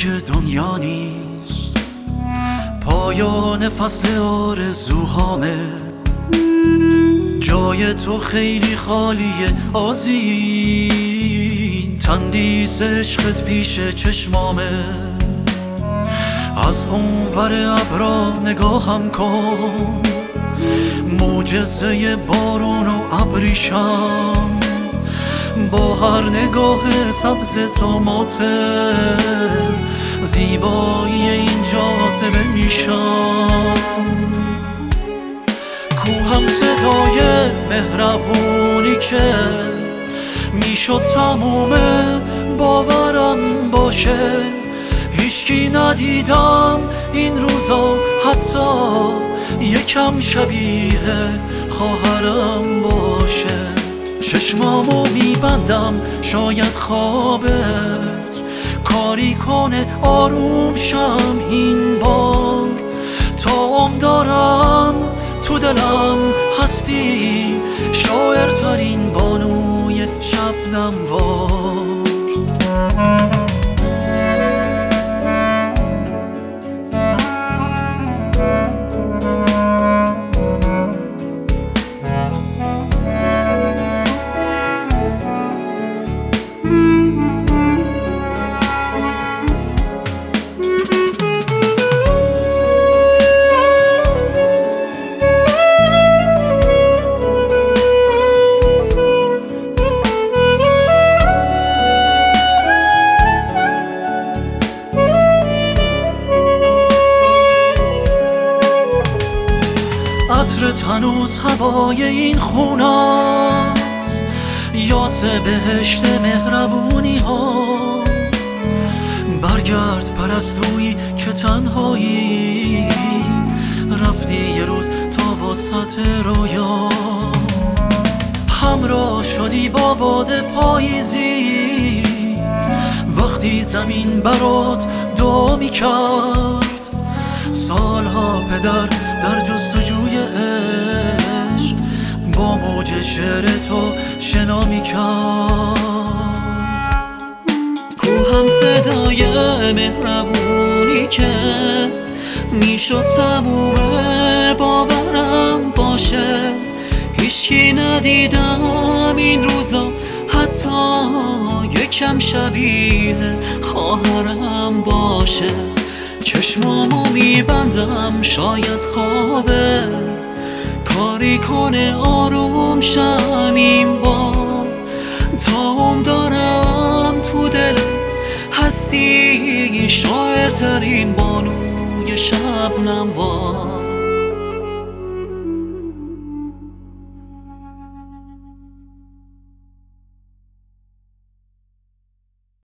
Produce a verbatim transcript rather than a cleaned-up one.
دیگه دنیا نیست، پایان فصل آرزوهامه. جای تو خیلی خالیه آذین، تندیس عشقت پیش چشمامه. از اونور ابرا نگاهم کن، معجزه بارون و ابریشم. با هر نگاه سبز توماته، زیبایی این جاذبه میشم. کوهم صدای مهربونی که میشد تمومه باورم باشه. هیچکی ندیدم این روزا حتی یکم شبیه خواهرم باشه. چشمامو میبندم شاید خوابت کاری کنه آروم شم این بار. تا عمر دارم تو دلم هستی، شاعرترین بانوی شبنم وار. عطرت هنوز هوای این خونست، یاس بهشت مهربونی ها. برگرد پرستویی که تنهایی، رفتی یه روز تا وسط رویا. همراه شدی با باد پاییزی، وقتی زمین برات دعا میکرد. سالها پدر در جستجوی عشق، با موج شعر تو شنا میکرد. کوهم صدای مهربونی که میشد تمومه باورم باشه. هیچکی ندیدم این روزا حتی یکم شبیه خواهرم باشه. چشمامو میبندم شاید خوابت کاری کنه آروم شم این بار. تا عمر دارم تو دلم هستی، شاعرترین بانوی شبنم وار.